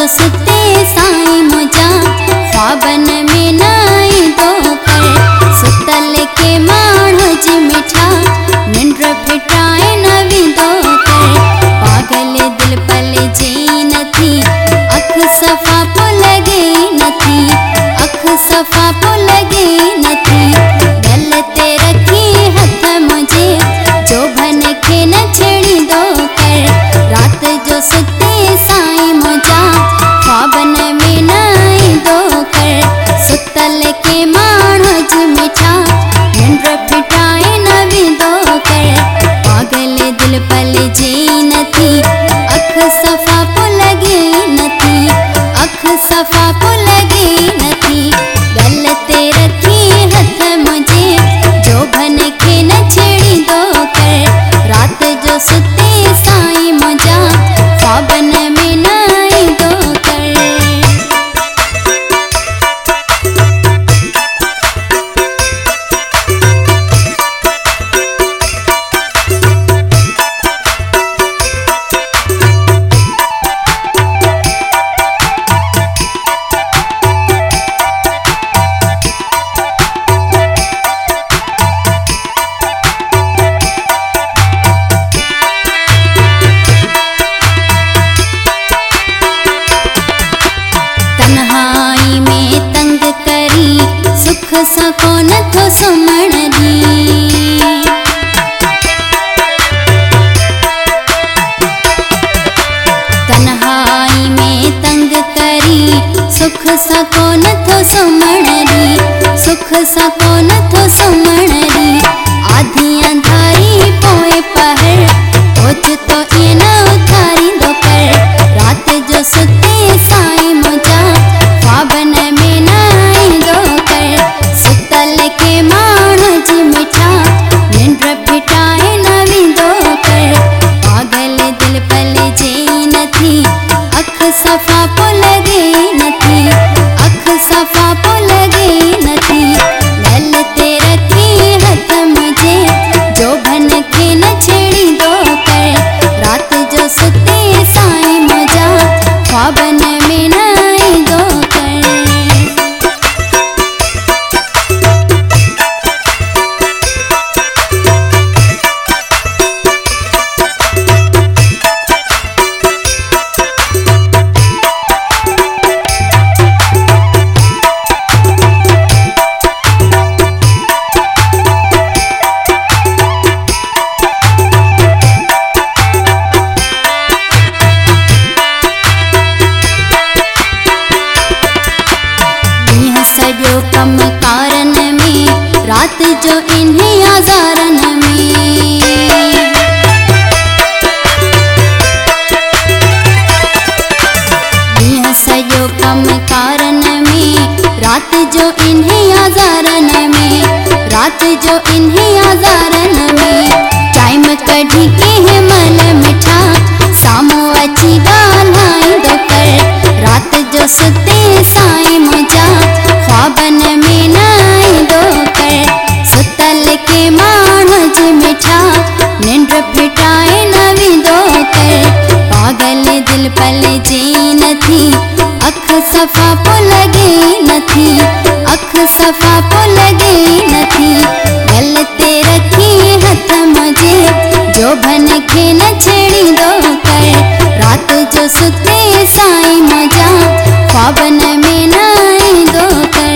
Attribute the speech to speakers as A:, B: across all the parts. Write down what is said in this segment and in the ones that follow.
A: सुते साईं मुझा ख्वाबन में नाई दो कर सुतल के माण्हू जी मिठा निंड फिटाए नवी दो कर पागल दिल पल जी नथी अख सफ़ा पो लगे नथी अख सफ़ा पो लगे नथी गल ते रखी हथ मुझे जो भन के न छेड़ी दो कर रात जो सुते साईं मुझा ख्वाबन में नाई दो कर सुतल के माण्हू जी मिठा निंड फिटाए नवी दो कर पागल दिल पल जी नथी अख सफ़ा पो लगे नथी अख सफ़ा पो लगे नथी गल ते रखी हथ मुझे जो भन के न छेड़ी दो कर रात जो सुते साईं मुझा ख्वाबन में नाई दो कर। तन्हाई में तंग करी सुख सको नथो सुमण दी तन्हाई में तंग करी सुख सको नथो सुमण दी सुख सको नथो सुमण दी आधी अंधारी पोए पहर ओचितो ये न उथारी दो कर रात जो सुते साईं मुझा ख्वाबन में नाई दो कर सुतल के माण्हू जी मिठा निंड फिटाए नवी दो कर पागल दिल पल जी नथी अख सफ़ा पो लगे नथी अख सफ़ा पो लगे नथी गल ते रखी हथ मुझे जो भन के न छेड़ी दो कर रात जो सुते साईं मुझा ख्वाबन में नाई दो कर। सॼो कम कारन में रात जो इन्हीं आज़ारन में ॾींहं सॼो कम कारन में रात जो इन्हीं आज़ारन में रात जो इन्हीं आज़ारन में टाइम कढी कंहिं महिल मिठा साम्हूं अची ॻाल्हाई दो कर रात जो सुते साईं मुझा ख्वाबन में नाई दो कर सुतल के माण्हू जी मिठा निंड फिटाए नवी दो कर पागल दिल पल जी नथी अख सफ़ा पो लगे नथी अख सफ़ा पो लगे नथी गल ते रखी हथ मुझे जो भन के न छेड़ी दो कर रात जो सुते साईं मुझा ख्वाबन में नाई दो कर।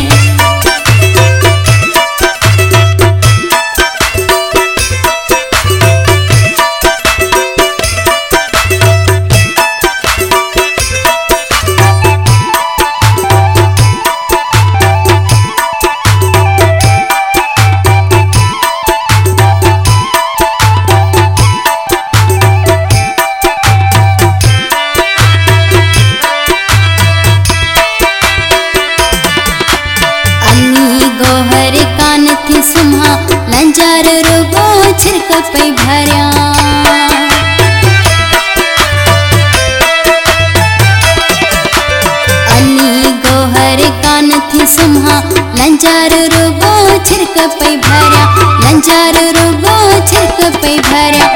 A: लंजार रुगो छिरक पई भरिया अली गोहर कान थी सुम्हा लंजार रुगो छिरक पई भरिया लंजार रुगो छिरक पई भरिया